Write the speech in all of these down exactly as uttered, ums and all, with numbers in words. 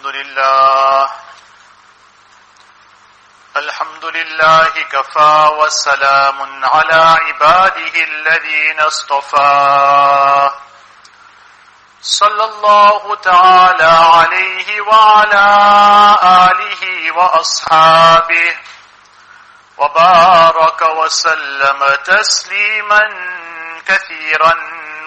الحمد لله الحمد لله كفى وسلام على عباده الذين اصطفى صلى الله تعالى عليه وعلى آله وأصحابه وبارك وسلم تسليما كثيرا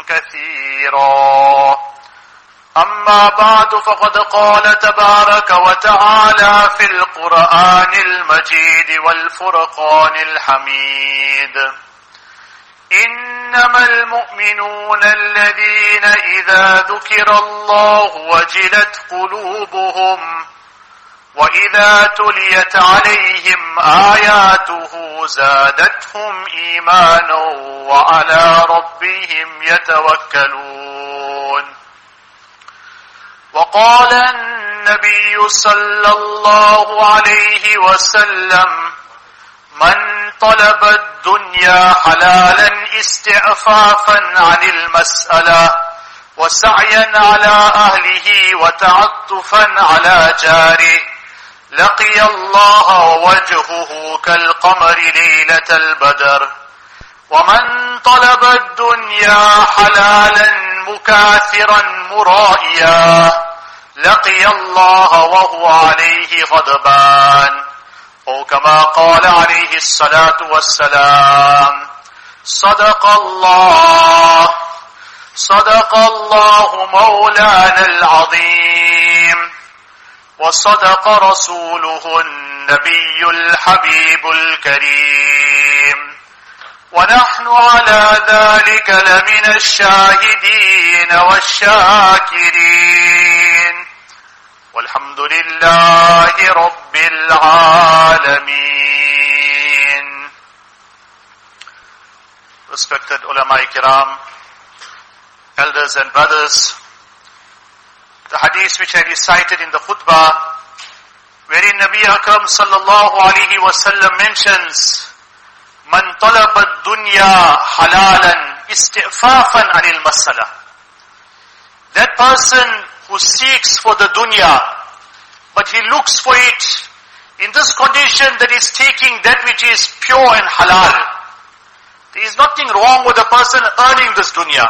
كثيرا. أما بعد فقد قال تبارك وتعالى في القرآن المجيد والفرقان الحميد: إنما المؤمنون الذين إذا ذكر الله وجلت قلوبهم وإذا تليت عليهم آياته زادتهم إيمانا وعلى ربهم يتوكلون. وقال النبي صلى الله عليه وسلم: من طلب الدنيا حلالا استعفافا عن المسألة وسعيا على أهله وتعطفا على جاره لقي الله ووجهه كالقمر ليلة البدر. ومن طلب الدنيا حلالا مكاثرا مرائيا لقي الله وهو عليه غضبان، أو كما قال عليه الصلاة والسلام: صدق الله صدق الله مولانا العظيم وصدق رسوله النبي الحبيب الكريم، ونحن على ذلك لمن الشاهدين والشاكرين، والحمد لله رب العالمين. Respected ulama kiram, elders and brothers, the hadith which I recited in the khutbah, wherein Nabi Akram sallallahu alaihi wasallam mentions, Man talaba dunya halalan istifafan anil masala. That person who seeks for the dunya, but he looks for it in this condition that is taking that which is pure and halal. There is nothing wrong with a person earning this dunya.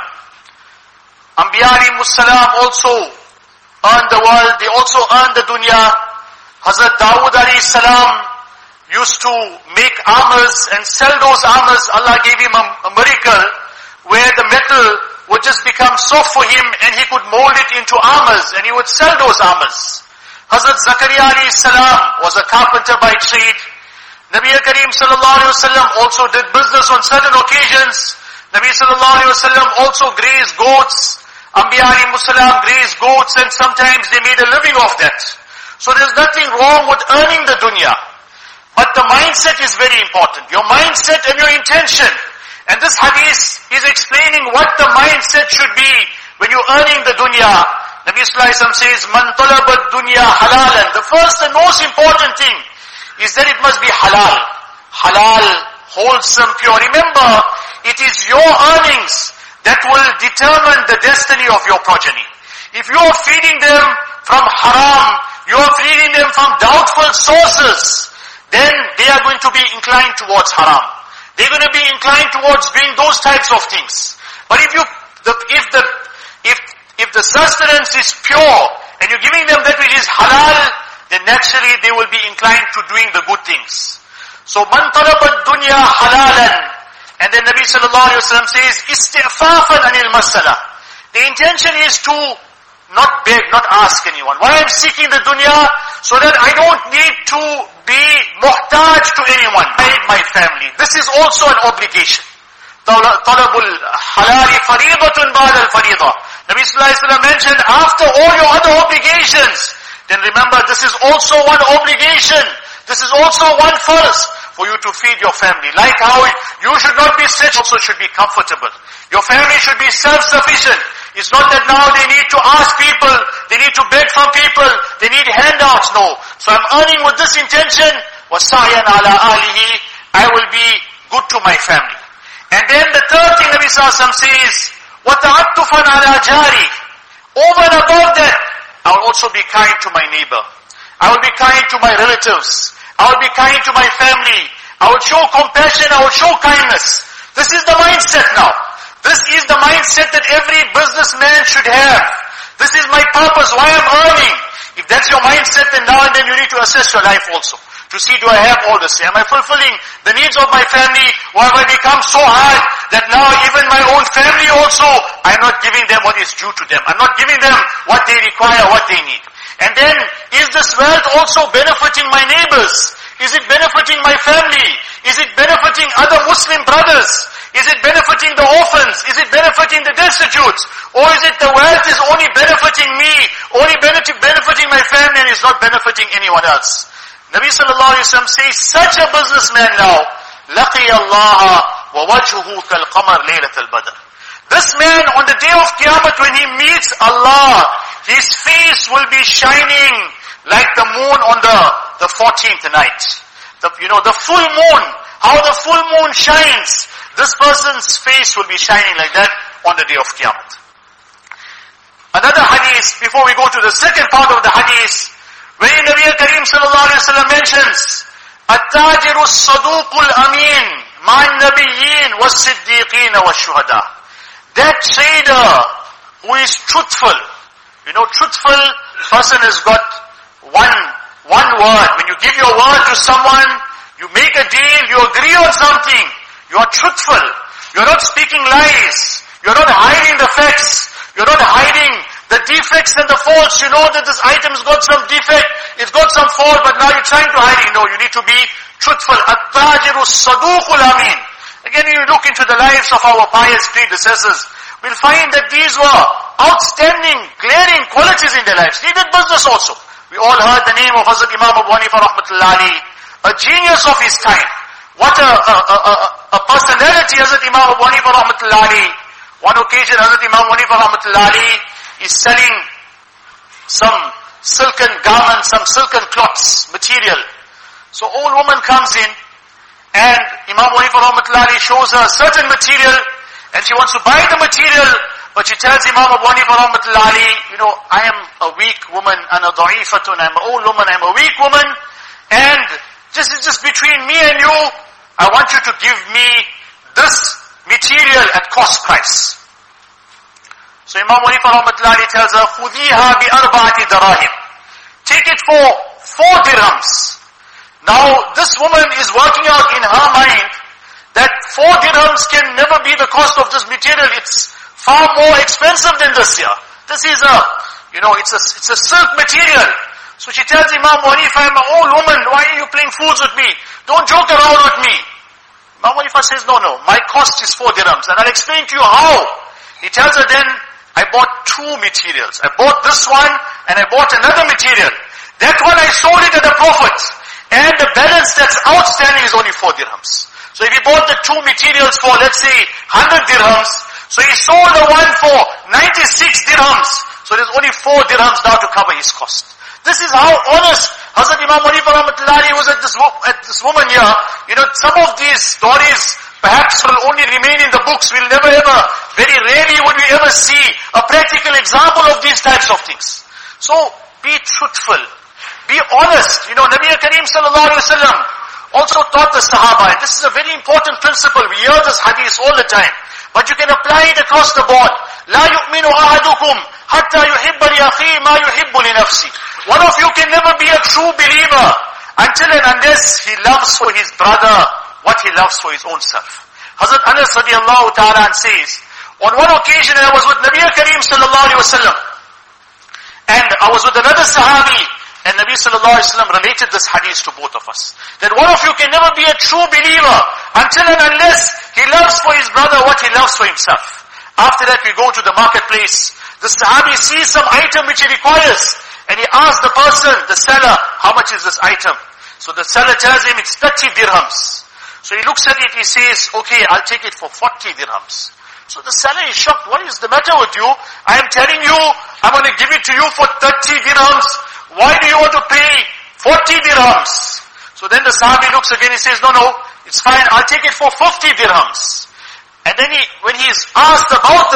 Anbiya alayhimus salam also earned the world, they also earned the dunya. Hazrat Dawood alayhi salam used to make armors and sell those armors. Allah gave him a, a miracle where the metal would just become soft for him and he could mold it into armors and he would sell those armors. Hazrat Zakaria alayhi salam was a carpenter by trade. Nabi Kareem sallallahu alayhi wasallam also did business on certain occasions. Nabi sallallahu alayhi wasallam also grazed goats. Anbiya alayhi salam grazed goats and sometimes they made a living off that. So there's nothing wrong with earning the dunya. But the mindset is very important. Your mindset and your intention. And this hadith is explaining what the mindset should be when you're earning the dunya. Nabi sallallahu alayhi wasallam says, Man talaba dunya halalan. The first and most important thing is that it must be halal. Halal, wholesome, pure. Remember, it is your earnings that will determine the destiny of your progeny. If you are feeding them from haram, you are feeding them from doubtful sources, then they are going to be inclined towards haram. They're going to be inclined towards doing those types of things. But if you, the, if the, if, if the sustenance is pure and you're giving them that which is halal, then naturally they will be inclined to doing the good things. So, man talaba dunya halalan. And then Nabi sallallahu alayhi wa sallam says, istifafan anil masala. The intention is to not beg, not ask anyone. Why I'm seeking the dunya? So that I don't need to be muhtaj to anyone. I need my family. This is also an obligation. Talabul halali faridatun ba'da al-faridah. Nabi sallallahu alayhi wa sallam mentioned, after all your other obligations, then remember this is also one obligation. This is also one first for you to feed your family. Like how you should not be stretched, also should be comfortable. Your family should be self-sufficient. It's not that now they need to ask people, they need to beg from people, they need handouts. No. So I'm earning with this intention, وَسَعْيًا عَلَىٰ آلِهِ, I will be good to my family. And then the third thing Nabi sallallahu alaihi wasallam says, وَتَعَطُّفًا عَلَىٰ جَارِي. Over and above that, I will also be kind to my neighbor. I will be kind to my relatives. I will be kind to my family. I will show compassion. I will show kindness. This is the mindset now. This is the mindset that every businessman should have. This is my purpose, why I'm earning. If that's your mindset, then now and then you need to assess your life also. To see, do I have all this? Am I fulfilling the needs of my family? Or have I become so hard that now even my own family also, I'm not giving them what is due to them. I'm not giving them what they require, what they need. And then, is this wealth also benefiting my neighbors? Is it benefiting my family? Is it benefiting other Muslim brothers? Is it benefiting the orphans? Is it benefiting the destitute? Or is it the wealth is only benefiting me, only benefit, benefiting my family and is not benefiting anyone else? Nabi sallallahu alayhi wa sallam says, such a businessman now, لَقِيَ اللَّهَ وَوَجْهُهُ كَالْقَمَرْ لَيْلَةَ الْبَدْرِ. This man on the day of Qiyamah when he meets Allah, his face will be shining like the moon on the, the fourteenth night. The, you know, the full moon, how the full moon shines. This person's face will be shining like that on the day of Qiyamah. Another hadith, before we go to the second part of the hadith, where Nabi Kareem sallallahu alayhi wa sallam mentions, التاجر الصدوق الأمين مع النبيين والصديقين والشهداء. That trader who is truthful, you know, truthful person has got one, one word. When you give your word to someone, you make a deal, you agree on something, you are truthful. You're not speaking lies. You're not hiding the facts. You're not hiding the defects and the faults. You know that this item's got some defect, it's got some fault, but now you're trying to hide it. No, you need to be truthful. At-tajiru saduqul amin. Again, when you look into the lives of our pious predecessors, we'll find that these were outstanding, glaring qualities in their lives. They did business also. We all heard the name of Hazrat Imam Abu Hanifa rahmatullahi alayhi, a genius of his time. What a, a, a, a personality Hazrat Imam Abu Hanifa rahmatullahi alayhi. One occasion Hazrat Imam Abu Hanifa rahmatullahi alayhi is selling some silken garments, some silken cloths, material. So old woman comes in and Imam Abu Hanifa rahmatullahi alayhi shows her certain material and she wants to buy the material, but she tells Imam Abu Hanifa rahmatullahi alayhi, you know, I am a weak woman, ana da'ifatun, I'm an old woman, I'm a weak woman, and this is just between me and you, I want you to give me this material at cost price. So Imam Abu Hanifa rahmatullahi alayhi tells her, خُذِيهَا بِأَرْبَعَةِ دَرَاهِمْ. Take it for four dirhams. Now this woman is working out in her mind that four dirhams can never be the cost of this material. It's far more expensive than this here. This is a, you know, it's a, it's a silk material. So she tells Imam Abu Hanifa, I'm an old woman, why are you playing fools with me? Don't joke around with me. Imam Abu Hanifa says, no, no, my cost is four dirhams. And I'll explain to you how. He tells her then, I bought two materials. I bought this one and I bought another material. That one I sold it at a profit. And the balance that's outstanding is only four dirhams. So if he bought the two materials for, let's say, one hundred dirhams, so he sold the one for ninety-six dirhams. So there's only four dirhams now to cover his cost. This is how honest Hazrat Imam Abu Hanifa rahmatullahi was at this, at this woman here. You know, some of these stories perhaps will only remain in the books. We'll never ever, very rarely would we ever see a practical example of these types of things. So, be truthful. Be honest. You know, Nabi Kareem sallallahu alayhi wa sallam also taught the Sahaba, and this is a very important principle. We hear this hadith all the time. But you can apply it across the board. لا يؤمن أحدكم حتى يحب لأخيه ما يحب لنفسه. One of you can never be a true believer until and unless he loves for his brother what he loves for his own self. Hazrat Anas radiallahu ta'ala says, on one occasion I was with Nabi Kareem sallallahu alayhi wa sallam, and I was with another Sahabi, and Nabi sallallahu alayhi wa sallam related this hadith to both of us. That one of you can never be a true believer until and unless he loves for his brother what he loves for himself. After that we go to the marketplace. The Sahabi sees some item which he requires, and he asks the person, the seller, how much is this item? So the seller tells him it's thirty dirhams. So he looks at it, he says, okay, I'll take it for forty dirhams. So the seller is shocked. What is the matter with you? I am telling you, I'm going to give it to you for thirty dirhams. Why do you want to pay forty dirhams? So then the Sahabi looks again, he says, no, no, it's fine, I'll take it for fifty dirhams. And then he, when he is asked about this,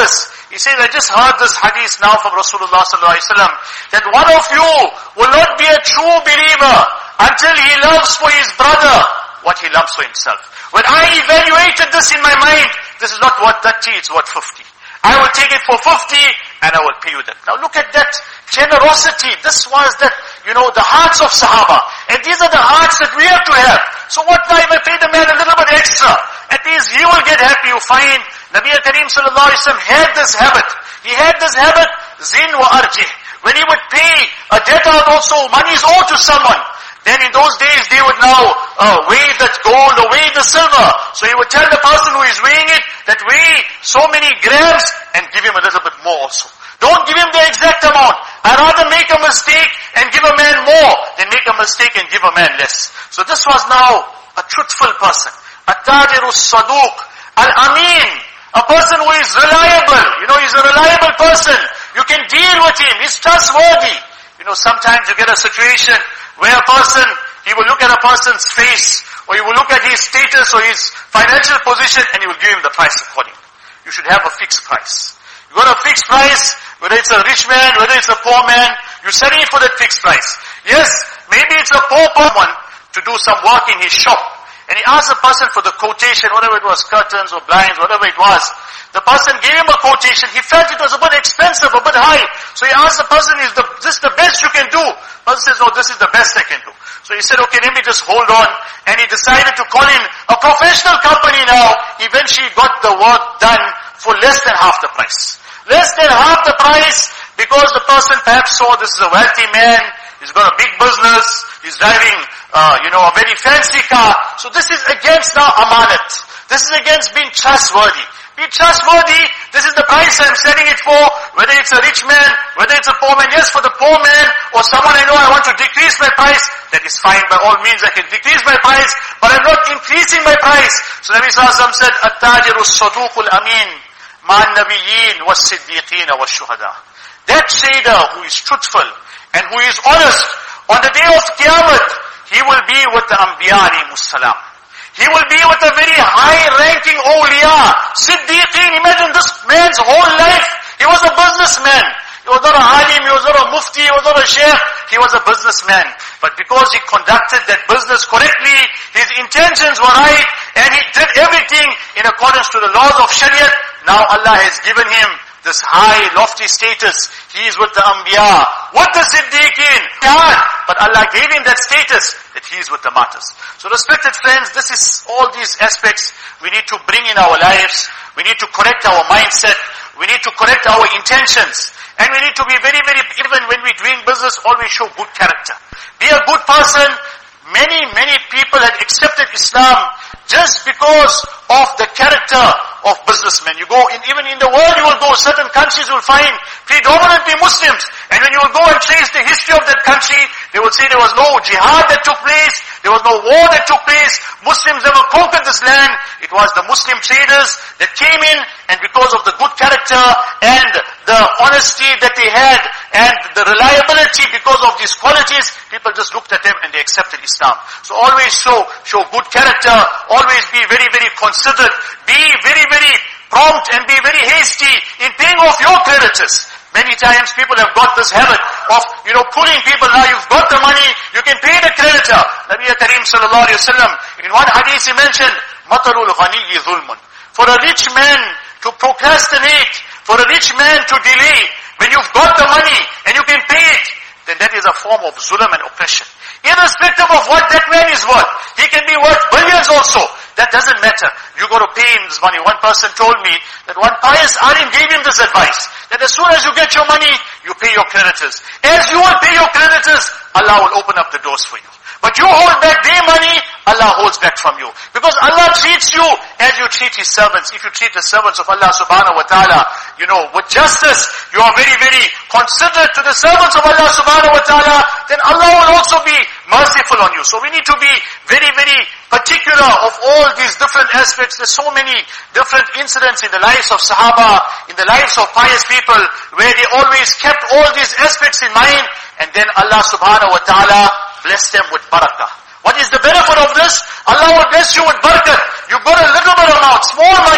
He says, I just heard this hadith now from Rasulullah sallallahu alaihi wasallam, that one of you will not be a true believer until he loves for his brother what he loves for himself. When I evaluated this in my mind, this is not worth thirty, it's worth fifty. I will take it for fifty and I will pay you that. Now look at that generosity. This was that, you know, the hearts of Sahaba. And these are the hearts that we have to have. So what if I pay the man a little bit extra? At least he will get happy. You find Nabi Kareem sallallahu alaihi wasallam had this habit. He had this habit, zin wa arjih. When he would pay a debt out also, money is owed to someone. Then in those days they would now uh, weigh that gold or weigh the silver. So he would tell the person who is weighing it that weigh so many grams and give him a little bit more also. Don't give him the exact amount. I rather make a mistake and give a man more than make a mistake and give a man less. So this was now a truthful person. At-Tajir as-Saduq, Al-Amin, a person who is reliable. You know, he's a reliable person. You can deal with him. He's trustworthy. You know, sometimes you get a situation where a person, he will look at a person's face, or he will look at his status or his financial position, and he will give him the price accordingly. You should have a fixed price. You got a fixed price, whether it's a rich man, whether it's a poor man, you're selling it for that fixed price. Yes, maybe it's a poor one to do some work in his shop, and he asks the person for the quotation, whatever it was, curtains or blinds, whatever it was. The person gave him a quotation. He felt it was a bit expensive, a bit high. So he asked the person, is the, this the best you can do? The person says, no, this is the best I can do. So he said, okay, let me just hold on. And he decided to call in a professional company now. Eventually got the work done for less than half the price. Less than half the price because the person perhaps saw this is a wealthy man. He's got a big business. He's driving, uh, you know, a very fancy car. So this is against now amanat. This is against being trustworthy. Be trustworthy. This is the price I'm selling it for. Whether it's a rich man, whether it's a poor man. Yes, for the poor man or someone I know I want to decrease my price. That is fine. By all means I can decrease my price. But I'm not increasing my price. So Nabi Sallallahu Alaihi Wasallam said, At-Tajiru as-Saduq al-Amin ma'an nabiyyin was-siddiqeen was-shuhada. That trader who is truthful and who is honest, on the day of Qiyamah, he will be with the Anbiya alayhimus salam. He will be with a very high-ranking awliya, Siddiqeen. Imagine this man's whole life. He was a businessman. He was not a alim, he was not a mufti, he was not a sheikh. He was a businessman. But because he conducted that business correctly, his intentions were right, and he did everything in accordance to the laws of Shariat, now Allah has given him this high, lofty status. He is with the Anbiya, with the Siddiqeen. But Allah gave him that status that he is with the martyrs. So respected friends, this is all these aspects we need to bring in our lives. We need to correct our mindset. We need to correct our intentions. And we need to be very, very, even when we're doing business, always show good character. Be a good person. Many, many people had accepted Islam just because of the character of businessmen. You go in, even in the world you will go, certain countries you will find predominantly Muslims. And when you will go and trace the history of that country, they will say there was no jihad that took place, there was no war that took place, Muslims never conquered this land. It was the Muslim traders that came in, and because of the good character and the honesty that they had and the reliability because of these qualities, people just looked at them and they accepted Islam. So always show, show good character, always be very, very considerate, be very, very prompt and be very hasty in paying off your creditors. Many times people have got this habit of, you know, pulling people. Now you've got the money, you can pay the creditor. Nabi Kareem sallallahu alayhi wa sallam, in one hadith he mentioned, مَطَلُ الْغَنِيِّ ظُلْمٌ. For a rich man to procrastinate, for a rich man to delay, when you've got the money and you can pay it, then that is a form of zulm and oppression. Irrespective of what that man is worth. He can be worth billions also. That doesn't matter. You got to pay him this money. One person told me that one pious alim gave him this advice. That as soon as you get your money, you pay your creditors. As you will pay your creditors, Allah will open up the doors for you. But you hold back their money, Allah holds back from you. Because Allah treats you as you treat His servants. If you treat the servants of Allah subhanahu wa ta'ala, you know, with justice, you are very, very considerate to the servants of Allah subhanahu wa ta'ala, then Allah will also be merciful on you. So we need to be very, very particular of all these different aspects. There's so many different incidents in the lives of Sahaba, in the lives of pious people, where they always kept all these aspects in mind, and then Allah subhanahu wa ta'ala bless them with barakah. What is the benefit of this? Allah will bless you with barakah. You got a little bit amount, small money,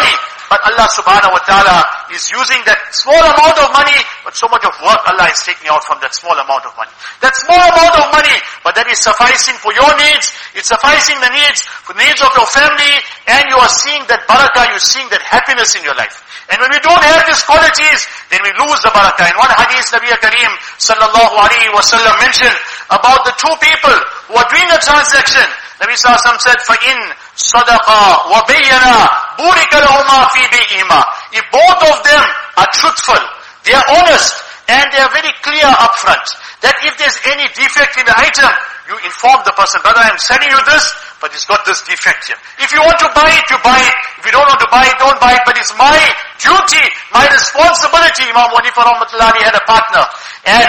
but Allah subhanahu wa ta'ala is using that small amount of money, but so much of work Allah is taking out from that small amount of money. That small amount of money, but that is sufficing for your needs, it's sufficing the needs, for the needs of your family, and you are seeing that barakah, you're seeing that happiness in your life. And when we don't have these qualities, then we lose the barakah. In one hadith, Nabi Kareem sallallahu alayhi wa sallam mentioned about the two people who are doing a transaction. Nabi sallallahu alayhi wa sallam said, فَإِن صَدَقَا وَبَيَّنَا بُورِكَ لَهُمَا فِي بِيْئِهِمَا. If both of them are truthful, they are honest, and they are very clear upfront, that if there's any defect in the item, you inform the person, brother, I'm selling you this, but it's got this defect here. If you want to buy it, you buy it. If you don't want to buy it, don't buy it. But it's my duty, my responsibility. Imam Hanifa rahmatullahi had a partner, and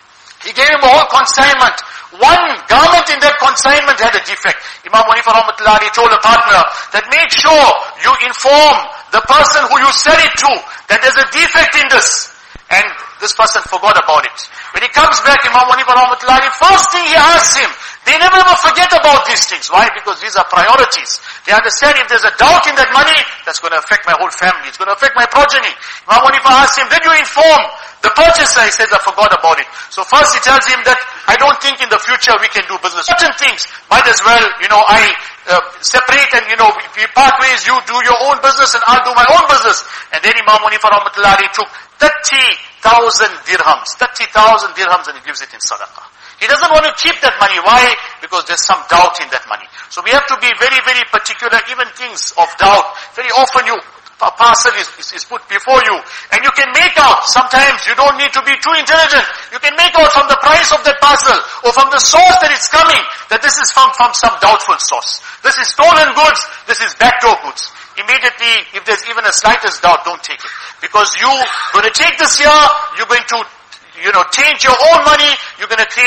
he gave him a whole consignment. One garment in that consignment had a defect. Imam Hanifa rahmatullahi told a partner that make sure you inform the person who you sell it to that there's a defect in this. And this person forgot about it. When he comes back, Imam Hanifa rahmatullahi, first thing he asks him, they never ever forget about these things. Why? Because these are priorities. They understand if there's a doubt in that money, that's going to affect my whole family. It's going to affect my progeny. Imam Hanifa asks him, did you inform the purchaser? He says, I forgot about it. So first he tells him that I don't think in the future we can do business. Certain things might as well, you know, I uh, separate and, you know, if we part ways, you do your own business and I'll do my own business. And then Imam Hanifa rahmatullahi took thirty thousand dirhams, thirty thousand dirhams, and he gives it in sadaqah. He doesn't want to keep that money. Why? Because there's some doubt in that money. So we have to be very, very particular, even things of doubt. Very often you, a parcel is, is, is put before you, and you can make out, sometimes you don't need to be too intelligent, you can make out from the price of that parcel, or from the source that it's coming, that this is from, from some doubtful source. This is stolen goods, this is backdoor goods. Immediately, if there's even a slightest doubt, don't take it. Because you're going to take this here, you're going to, you know, change your own money, you're going to create